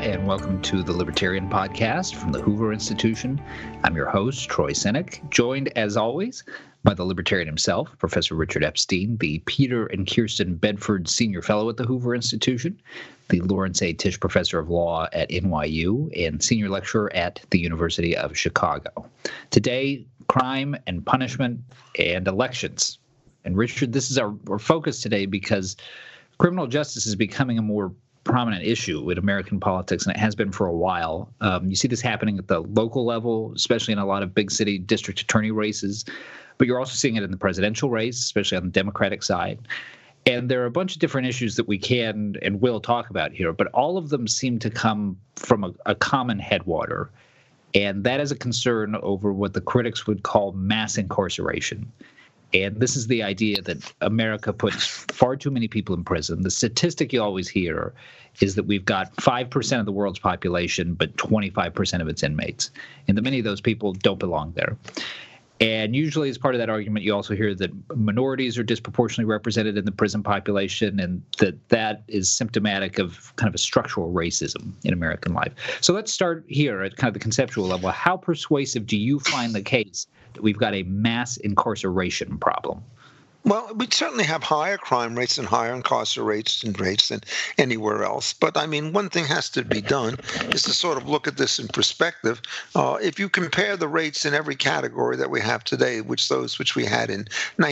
and welcome to the Libertarian Podcast from the Hoover Institution. I'm your host, Troy Senik, joined, as always, by the Libertarian himself, Professor Richard Epstein, the Peter and Kirsten Bedford Senior Fellow at the Hoover Institution, the Lawrence A. Tisch Professor of Law at NYU, and Senior Lecturer at the University of Chicago. Today, crime and punishment and elections. And Richard, this is our focus today because criminal justice is becoming a more prominent issue in American politics, and it has been for a while. You see this happening at the local level, especially in a lot of big city district attorney races, but you're also seeing it in the presidential race, especially on the Democratic side. And there are a bunch of different issues that we can and will talk about here, but all of them seem to come from a common headwater, and that is a concern over what the critics would call mass incarceration. And this is the idea that America puts far too many people in prison. The statistic you always hear is that we've got 5% of the world's population, but 25% of its inmates, and that many of those people don't belong there. And usually as part of that argument, you also hear that minorities are disproportionately represented in the prison population, and that is symptomatic of kind of a structural racism in American life. So let's start here at kind of the conceptual level. How persuasive do you find the case that we've got a mass incarceration problem? Well, we certainly have higher crime rates and higher incarceration rates than anywhere else. But, I mean, one thing has to be done is to sort of look at this in perspective. If you compare the rates in every category that we have today, those which we had in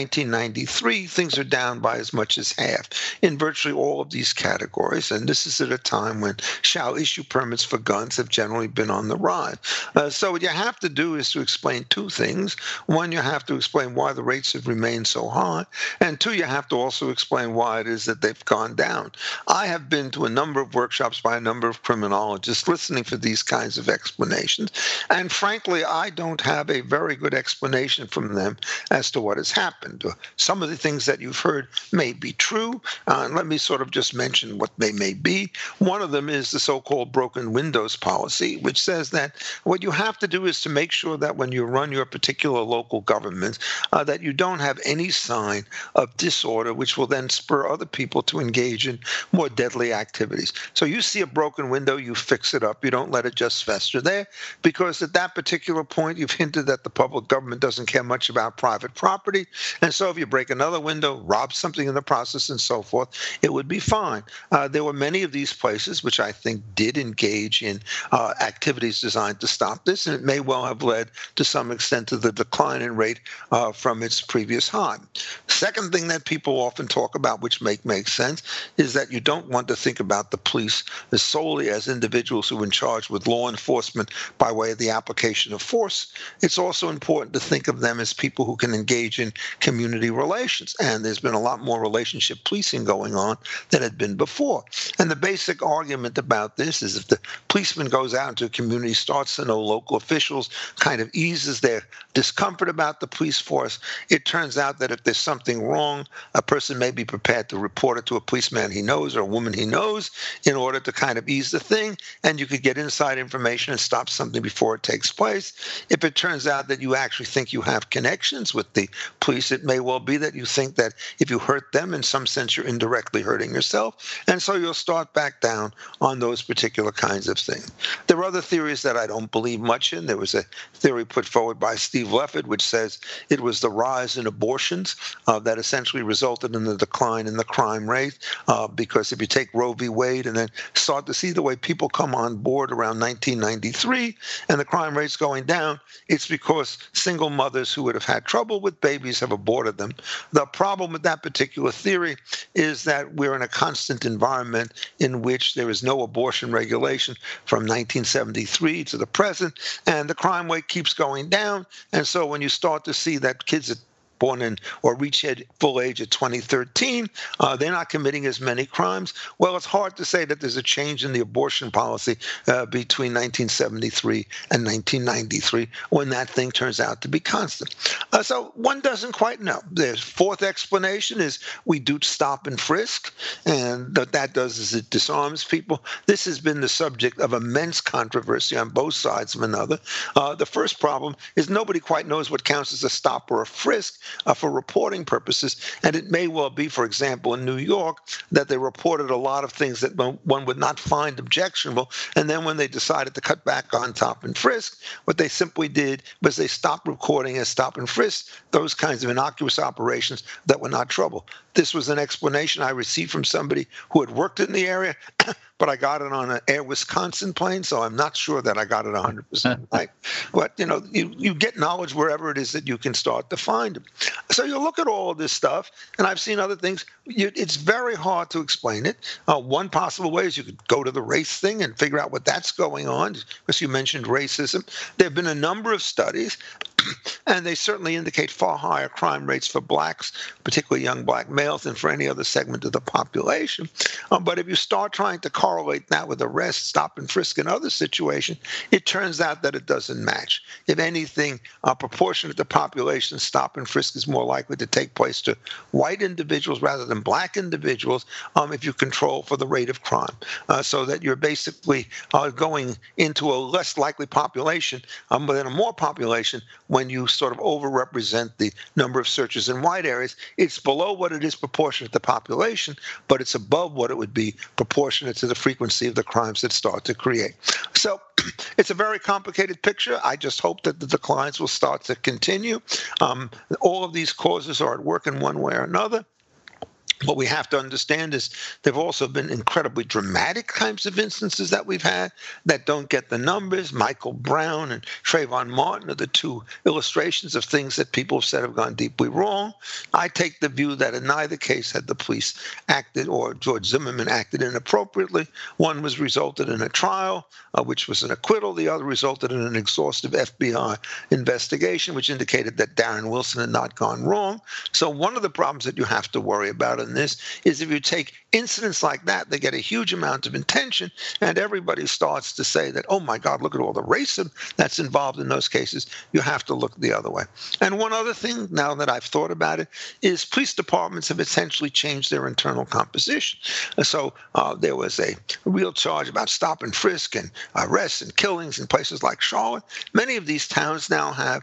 1993, things are down by as much as half in virtually all of these categories. And this is at a time when shall issue permits for guns have generally been on the rise. So what you have to do is to explain two things. One, you have to explain why the rates have remained so high. And two, you have to also explain why it is that they've gone down. I have been to a number of workshops by a number of criminologists listening for these kinds of explanations. And frankly, I don't have a very good explanation from them as to what has happened. Some of the things that you've heard may be true. And let me sort of just mention what they may be. One of them is the so-called broken windows policy, which says that what you have to do is to make sure that when you run your particular local government, that you don't have any sign of disorder, which will then spur other people to engage in more deadly activities. So you see a broken window, you fix it up. You don't let it just fester there, because at that particular point, you've hinted that the public government doesn't care much about private property. And so if you break another window, rob something in the process, and so forth, it would be fine. There were many of these places which I think did engage in activities designed to stop this, and it may well have led to some extent to the decline in rate from its previous high. Second thing that people often talk about, which makes sense, is that you don't want to think about the police as solely as individuals who are in charge with law enforcement by way of the application of force. It's also important to think of them as people who can engage in community relations. And there's been a lot more relationship policing going on than had been before. And the basic argument about this is if the policeman goes out into a community, starts to know local officials, kind of eases their discomfort about the police force, it turns out that if there's something wrong, a person may be prepared to report it to a policeman he knows or a woman he knows in order to kind of ease the thing, and you could get inside information and stop something before it takes place. If it turns out that you actually think you have connections with the police, it may well be that you think that if you hurt them, in some sense, you're indirectly hurting yourself, and so you'll start back down on those particular kinds of things. There are other theories that I don't believe much in. There was a theory put forward by Steve Leffert, which says it was the rise in abortions that essentially resulted in the decline in the crime rate, because if you take Roe v. Wade and then start to see the way people come on board around 1993 and the crime rate's going down, it's because single mothers who would have had trouble with babies have aborted them. The problem with that particular theory is that we're in a constant environment in which there is no abortion regulation from 1973 to the present, and the crime rate keeps going down. And so when you start to see that kids born in or reach full age at 2013, they're not committing as many crimes. Well, it's hard to say that there's a change in the abortion policy between 1973 and 1993 when that thing turns out to be constant. So one doesn't quite know. The fourth explanation is we do stop and frisk, and what that does is it disarms people. This has been the subject of immense controversy on both sides of another. The first problem is nobody quite knows what counts as a stop or a frisk, for reporting purposes. And it may well be, for example, in New York, that they reported a lot of things that one would not find objectionable. And then when they decided to cut back on stop and frisk, what they simply did was they stopped recording as stop and frisk those kinds of innocuous operations that were not trouble. This was an explanation I received from somebody who had worked in the area, but I got it on an Air Wisconsin plane, so I'm not sure that I got it 100% right. But, you get knowledge wherever it is that you can start to find it. So you look at all of this stuff, and I've seen other things. It's very hard to explain it. One possible way is you could go to the race thing and figure out what that's going on, because you mentioned racism. There have been a number of studies, and they certainly indicate far higher crime rates for blacks, particularly young black males, than for any other segment of the population. But if you start trying to correlate that with arrest, stop and frisk, and other situations, it turns out that it doesn't match. If anything, proportionate to population, stop and frisk is more likely to take place to white individuals rather than black individuals if you control for the rate of crime. So that you're basically going into a less likely population, but in a more population when you sort of overrepresent the number of searches in white areas. It's below what it is proportionate to population, but it's above what it would be proportionate to the frequency of the crimes that start to create. So it's a very complicated picture. I just hope that the declines will start to continue. All of these causes are at work in one way or another. What we have to understand is there have also been incredibly dramatic kinds of instances that we've had that don't get the numbers. Michael Brown and Trayvon Martin are the two illustrations of things that people have said have gone deeply wrong. I take the view that in neither case had the police acted or George Zimmerman acted inappropriately. One was resulted in a trial, which was an acquittal. The other resulted in an exhaustive FBI investigation, which indicated that Darren Wilson had not gone wrong. So one of the problems that you have to worry about in this is if you take incidents like that, they get a huge amount of attention, and everybody starts to say that, oh my God, look at all the racism that's involved in those cases. You have to look the other way. And one other thing, now that I've thought about it, is police departments have essentially changed their internal composition. So there was a real charge about stop and frisk and arrests and killings in places like Charlotte. Many of these towns now have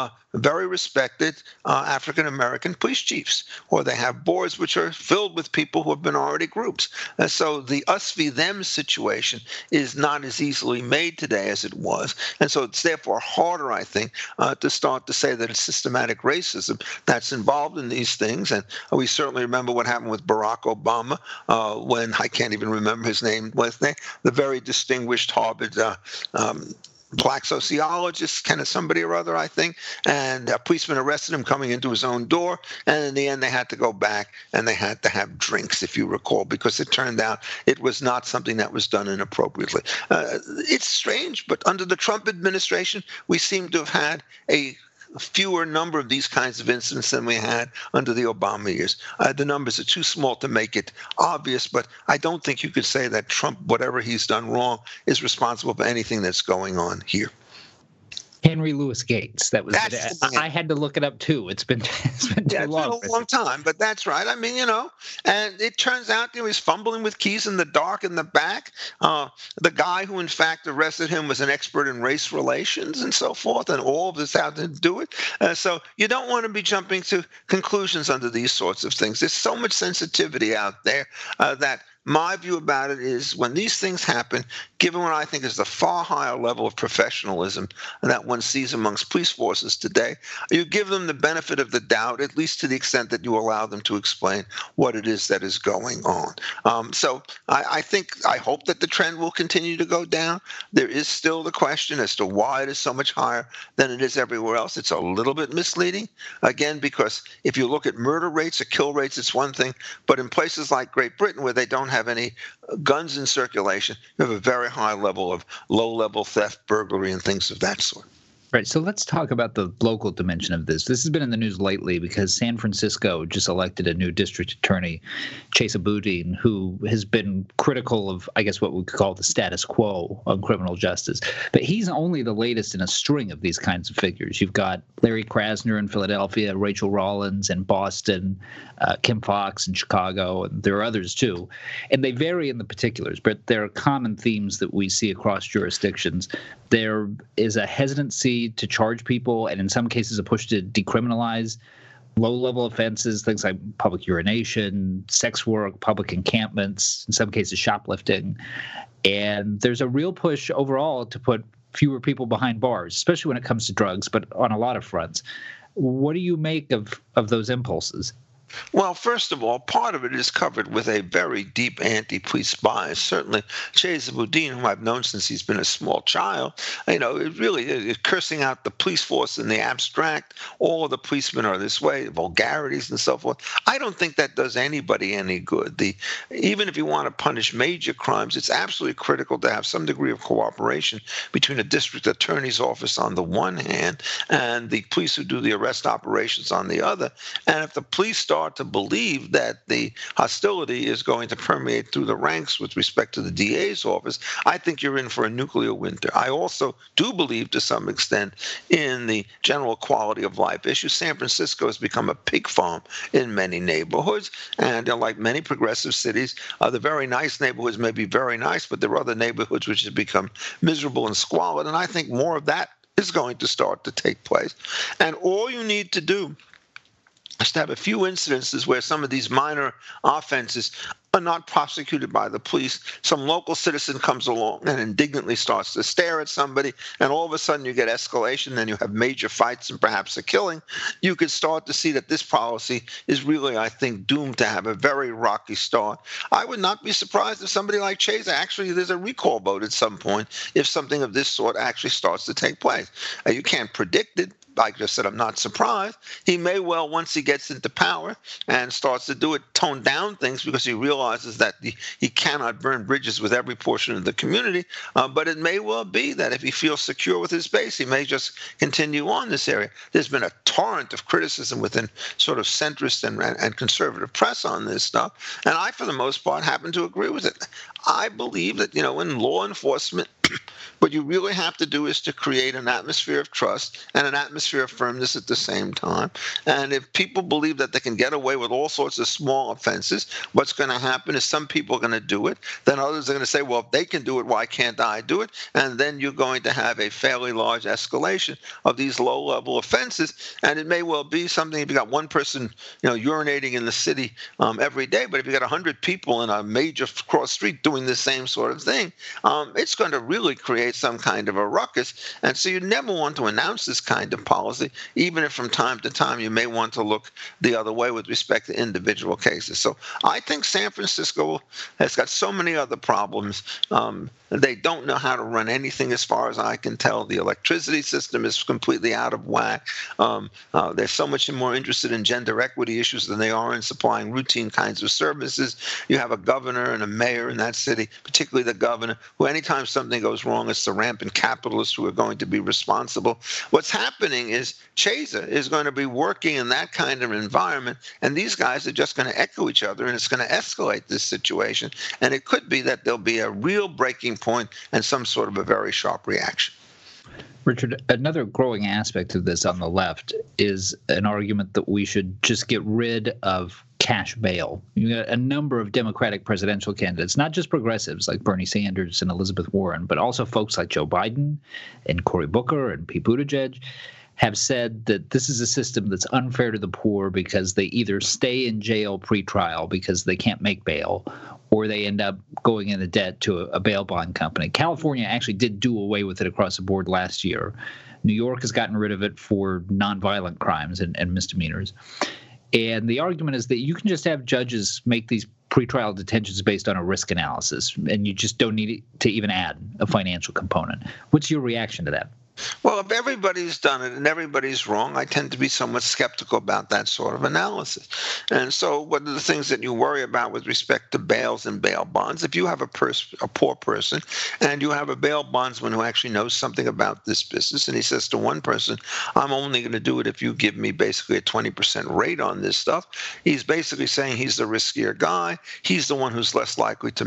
very respected African-American police chiefs, or they have boards which are filled with people who have been already groups. So the us v. them situation is not as easily made today as it was. And so it's therefore harder, I think, to start to say that it's systematic racism that's involved in these things. And we certainly remember what happened with Barack Obama when, I can't even remember his name, the very distinguished Harvard black sociologist, kind of somebody or other, I think, and a policeman arrested him coming into his own door, and in the end they had to go back and they had to have drinks, if you recall, because it turned out it was not something that was done inappropriately. It's strange, but under the Trump administration, we seem to have had a fewer number of these kinds of incidents than we had under the Obama years. The numbers are too small to make it obvious, but I don't think you could say that Trump, whatever he's done wrong, is responsible for anything that's going on here. Henry Louis Gates. That was. I had to look it up too. It's been too long. It's been a long time, but that's right. I mean, and it turns out he was fumbling with keys in the dark in the back. The guy who, in fact, arrested him was an expert in race relations and so forth, and all of this had to do it. So you don't want to be jumping to conclusions under these sorts of things. There's so much sensitivity out there that. My view about it is when these things happen, given what I think is the far higher level of professionalism that one sees amongst police forces today, you give them the benefit of the doubt, at least to the extent that you allow them to explain what it is that is going on. So I hope that the trend will continue to go down. There is still the question as to why it is so much higher than it is everywhere else. It's a little bit misleading, again, because if you look at murder rates or kill rates, it's one thing, but in places like Great Britain where they don't have any guns in circulation, you have a very high level of low-level theft, burglary, and things of that sort. Right. So let's talk about the local dimension of this. This has been in the news lately because San Francisco just elected a new district attorney, Chesa Boudin, who has been critical of, I guess, what we could call the status quo on criminal justice. But he's only the latest in a string of these kinds of figures. You've got Larry Krasner in Philadelphia, Rachel Rollins in Boston, Kim Foxx in Chicago, and there are others too. And they vary in the particulars, but there are common themes that we see across jurisdictions. There is a hesitancy to charge people, and in some cases a push to decriminalize low-level offenses, things like public urination, sex work, public encampments, in some cases shoplifting. And there's a real push overall to put fewer people behind bars, especially when it comes to drugs, but on a lot of fronts. What do you make of those impulses? Well, first of all, part of it is covered with a very deep anti-police bias. Certainly, Chesa Boudin, whom I've known since he's been a small child, it really is cursing out the police force in the abstract. All of the policemen are this way, vulgarities and so forth. I don't think that does anybody any good. Even if you want to punish major crimes, it's absolutely critical to have some degree of cooperation between a district attorney's office on the one hand and the police who do the arrest operations on the other. And if the police start to believe that the hostility is going to permeate through the ranks with respect to the DA's office, I think you're in for a nuclear winter. I also do believe to some extent in the general quality of life issue. San Francisco has become a pig farm in many neighborhoods, and like many progressive cities, the very nice neighborhoods may be very nice, but there are other neighborhoods which have become miserable and squalid, and I think more of that is going to start to take place. And all you need to do is to have a few incidences where some of these minor offenses are not prosecuted by the police. Some local citizen comes along and indignantly starts to stare at somebody, and all of a sudden you get escalation, then you have major fights and perhaps a killing. You could start to see that this policy is really, I think, doomed to have a very rocky start. I would not be surprised if somebody like Chesa, actually there's a recall vote at some point if something of this sort actually starts to take place. You can't predict it. Like I just said, I'm not surprised. He may well, once he gets into power and starts to do it, tone down things because he realizes that he cannot burn bridges with every portion of the community. But it may well be that if he feels secure with his base, he may just continue on this area. There's been a torrent of criticism within sort of centrist and conservative press on this stuff. And I, for the most part, happen to agree with it. I believe that, in law enforcement, what you really have to do is to create an atmosphere of trust and an atmosphere of firmness at the same time. And if people believe that they can get away with all sorts of small offenses, what's going to happen is some people are going to do it. Then others are going to say, well, if they can do it, why can't I do it? And then you're going to have a fairly large escalation of these low-level offenses. And it may well be something, if you got one person, urinating in the city every day, but if you got 100 people in a major cross street doing the same sort of thing, it's going to really create some kind of a ruckus. And so you never want to announce this kind of policy, even if from time to time you may want to look the other way with respect to individual cases. So I think San Francisco has got so many other problems. They don't know how to run anything as far as I can tell. The electricity system is completely out of whack. They're so much more interested in gender equity issues than they are in supplying routine kinds of services. You have a governor and a mayor in that city, particularly the governor, who anytime something goes wrong, it's the rampant capitalists who are going to be responsible. What's happening is Chesa is going to be working in that kind of environment, and these guys are just going to echo each other, and it's going to escalate this situation. And it could be that there'll be a real breaking point and some sort of a very sharp reaction. Richard, another growing aspect of this on the left is an argument that we should just get rid of cash bail. You got a number of Democratic presidential candidates, not just progressives like Bernie Sanders and Elizabeth Warren, but also folks like Joe Biden and Cory Booker and Pete Buttigieg, have said that this is a system that's unfair to the poor because they either stay in jail pre-trial because they can't make bail, or they end up going into debt to a bail bond company. California actually did do away with it across the board last year. New York has gotten rid of it for nonviolent crimes and misdemeanors. And the argument is that you can just have judges make these pretrial detentions based on a risk analysis, and you just don't need to even add a financial component. What's your reaction to that? Well, if everybody's done it and everybody's wrong, I tend to be somewhat skeptical about that sort of analysis. And so what are the things that you worry about with respect to bails and bail bonds? If you have a poor person and you have a bail bondsman who actually knows something about this business, and he says to one person, I'm only going to do it if you give me basically a 20% rate on this stuff, he's basically saying he's the riskier guy. He's the one who's less likely to make bail.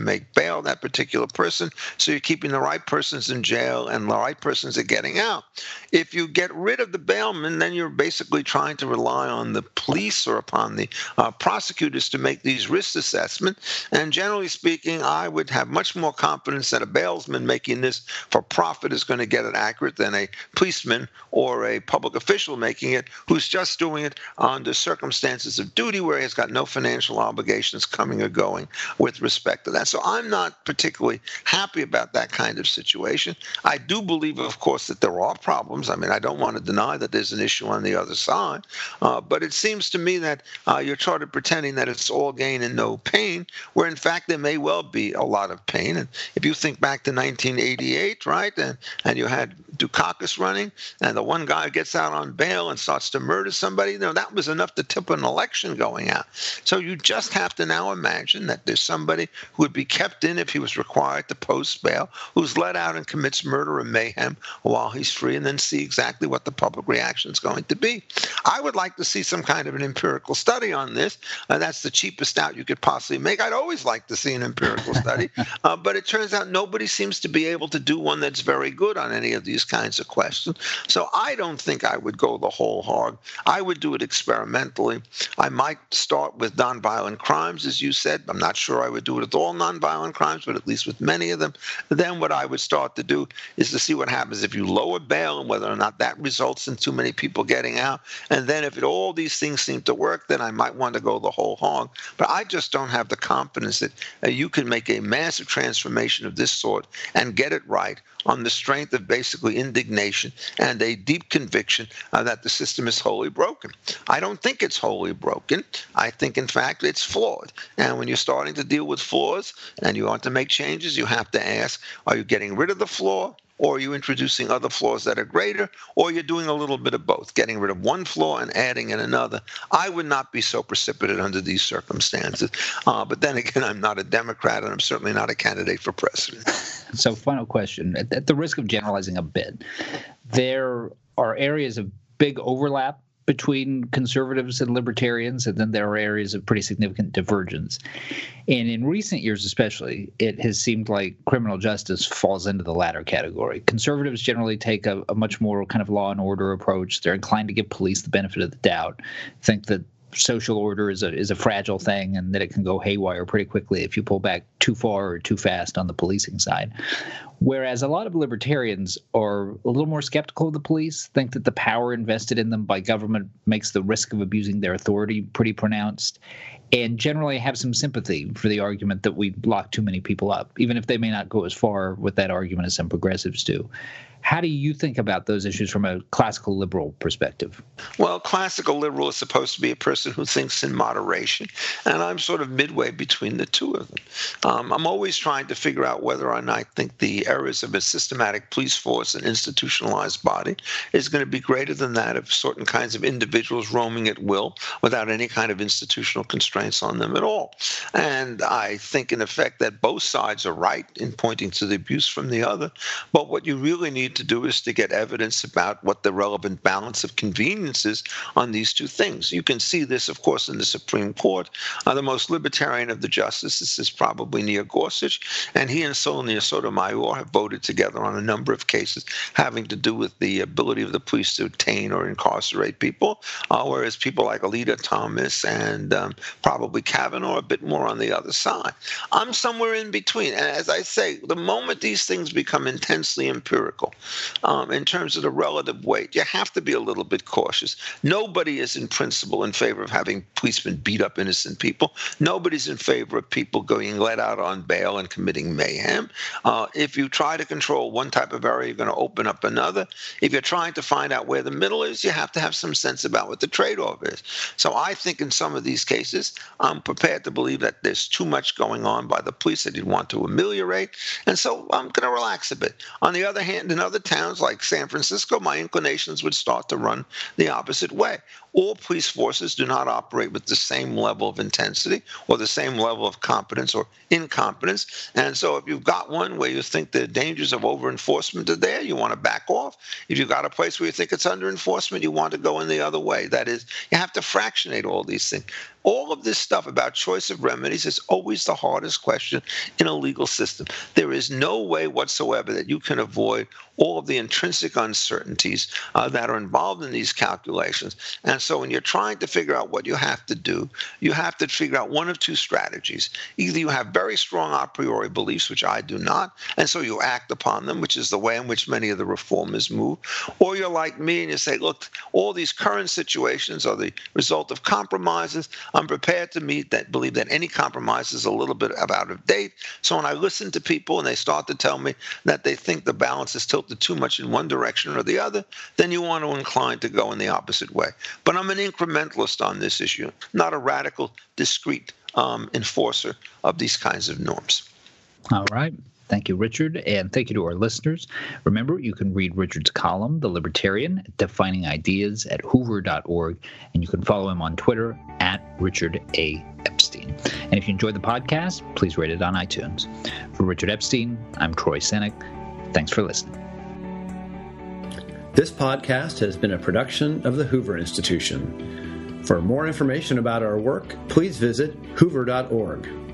bail that particular person, so you're keeping the right persons in jail and the right persons are getting out. If you get rid of the bailman, then you're basically trying to rely on the police or upon the prosecutors to make these risk assessments. And generally speaking, I would have much more confidence that a bailsman making this for profit is going to get it accurate than a policeman or a public official making it who's just doing it under circumstances of duty where he's got no financial obligations coming or going with respect to that. So I'm not particularly happy about that kind of situation. I do believe, of course, that there are problems. I mean, I don't want to deny that there's an issue on the other side, but it seems to me that you're sort of pretending that it's all gain and no pain, where in fact there may well be a lot of pain. And if you think back to 1988, right, and you had Dukakis running, and the one guy gets out on bail and starts to murder somebody, that was enough to tip an election going out. So you just have to now imagine that there's somebody who would be kept in if he was required to post bail, who's let out and commits murder and mayhem while he's free, and then see exactly what the public reaction is going to be. I would like to see some kind of an empirical study on this. That's the cheapest out you could possibly make. I'd always like to see an empirical study, but it turns out nobody seems to be able to do one that's very good on any of these kinds of questions. So I don't think I would go the whole hog. I would do it experimentally. I might start with nonviolent crimes, as you said. I'm not sure I would do it with all nonviolent crimes, but at least with many of them. Then what I would start to do is to see what happens if you lower bail and whether or not that results in too many people getting out. And then if all these things seem to work, then I might want to go the whole hog. But I just don't have the confidence that you can make a massive transformation of this sort and get it right on the strength of basically indignation and a deep conviction that the system is wholly broken. I don't think it's wholly broken. I think, in fact, it's flawed. And when you're starting to deal with flaws and you want to make changes, you have to ask, are you getting rid of the flaw? Or are you introducing other flaws that are greater? Or you're doing a little bit of both, getting rid of one flaw and adding in another. I would not be so precipitate under these circumstances. But then again, I'm not a Democrat, and I'm certainly not a candidate for president. So final question. At the risk of generalizing a bit, there are areas of big overlap between conservatives and libertarians, and then there are areas of pretty significant divergence. And in recent years especially, it has seemed like criminal justice falls into the latter category. Conservatives generally take a much more kind of law and order approach. They're inclined to give police the benefit of the doubt, think that social order is a fragile thing and that it can go haywire pretty quickly if you pull back too far or too fast on the policing side. Whereas a lot of libertarians are a little more skeptical of the police, think that the power invested in them by government makes the risk of abusing their authority pretty pronounced, and generally have some sympathy for the argument that we lock too many people up, even if they may not go as far with that argument as some progressives do. How do you think about those issues from a classical liberal perspective? Well, classical liberal is supposed to be a person who thinks in moderation, and I'm sort of midway between the two of them. I'm always trying to figure out whether or not I think the errors of a systematic police force and institutionalized body is going to be greater than that of certain kinds of individuals roaming at will without any kind of institutional constraints on them at all. And I think, in effect, that both sides are right in pointing to the abuse from the other, but what you really need to do is to get evidence about what the relevant balance of convenience is on these two things. You can see this, of course, in the Supreme Court. The most libertarian of the justices is probably Neil Gorsuch, and he and Sonia Sotomayor have voted together on a number of cases having to do with the ability of the police to detain or incarcerate people, whereas people like Alito Thomas and probably Kavanaugh are a bit more on the other side. I'm somewhere in between. And as I say, the moment these things become intensely empirical, in terms of the relative weight, you have to be a little bit cautious. Nobody is in principle in favor of having policemen beat up innocent people. Nobody's in favor of people going let out on bail and committing mayhem. If you try to control one type of area, you're going to open up another. If you're trying to find out where the middle is, you have to have some sense about what the trade-off is. So I think in some of these cases, I'm prepared to believe that there's too much going on by the police that you'd want to ameliorate. And so I'm going to relax a bit. On the other hand, in other towns like San Francisco, my inclinations would start to run the opposite way. all police forces do not operate with the same level of intensity or the same level of competence or incompetence. And so if you've got one where you think the dangers of over-enforcement are there, you want to back off. If you've got a place where you think it's under-enforcement, you want to go in the other way. That is, you have to fractionate all these things. All of this stuff about choice of remedies is always the hardest question in a legal system. There is no way whatsoever that you can avoid all of the intrinsic uncertainties that are involved in these calculations. And so when you're trying to figure out what you have to do, you have to figure out one of two strategies. Either you have very strong a priori beliefs, which I do not, and so you act upon them, which is the way in which many of the reformers move, or you're like me and you say, look, all these current situations are the result of compromises. I'm prepared to believe that any compromise is a little bit out of date. So when I listen to people and they start to tell me that they think the balance is tilted too much in one direction or the other, then you want to incline to go in the opposite way. But I'm an incrementalist on this issue, not a radical, discrete enforcer of these kinds of norms. All right. Thank you, Richard, and thank you to our listeners. Remember, you can read Richard's column, The Libertarian, Defining Ideas, at hoover.org, and you can follow him on Twitter at Richard A. Epstein. And if you enjoyed the podcast, please rate it on iTunes. For Richard Epstein, I'm Troy Senik. Thanks for listening. This podcast has been a production of the Hoover Institution. For more information about our work, please visit hoover.org.